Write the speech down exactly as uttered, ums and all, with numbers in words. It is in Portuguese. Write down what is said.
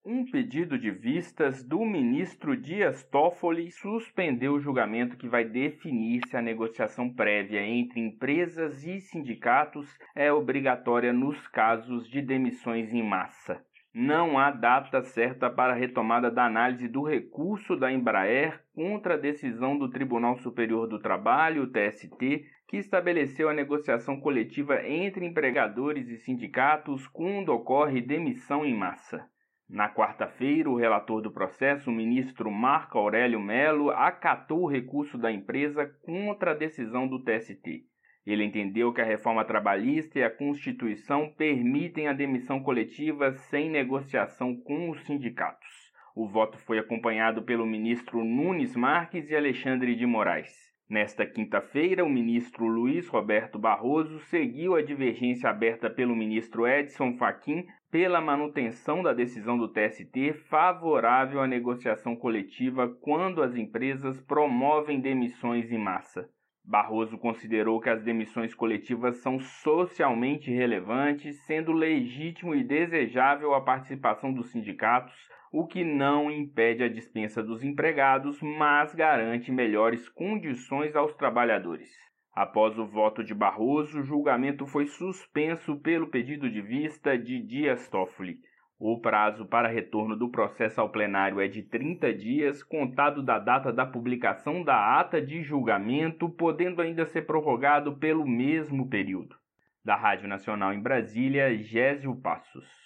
Um pedido de vistas do ministro Dias Toffoli suspendeu o julgamento que vai definir se a negociação prévia entre empresas e sindicatos é obrigatória nos casos de demissões em massa. Não há data certa para a retomada da análise do recurso da Embraer contra a decisão do Tribunal Superior do Trabalho, o T S T, que estabeleceu a negociação coletiva entre empregadores e sindicatos quando ocorre demissão em massa. Na quarta-feira, o relator do processo, o ministro Marco Aurélio Mello, acatou o recurso da empresa contra a decisão do T S T. Ele entendeu que a reforma trabalhista e a Constituição permitem a demissão coletiva sem negociação com os sindicatos. O voto foi acompanhado pelo ministro Nunes Marques e Alexandre de Moraes. Nesta quinta-feira, o ministro Luiz Roberto Barroso seguiu a divergência aberta pelo ministro Edson Fachin pela manutenção da decisão do T S T favorável à negociação coletiva quando as empresas promovem demissões em massa. Barroso considerou que as demissões coletivas são socialmente relevantes, sendo legítimo e desejável a participação dos sindicatos, o que não impede a dispensa dos empregados, mas garante melhores condições aos trabalhadores. Após o voto de Barroso, o julgamento foi suspenso pelo pedido de vista de Dias Toffoli. O prazo para retorno do processo ao plenário é de trinta dias, contado da data da publicação da ata de julgamento, podendo ainda ser prorrogado pelo mesmo período. Da Rádio Nacional em Brasília, Gésio Passos.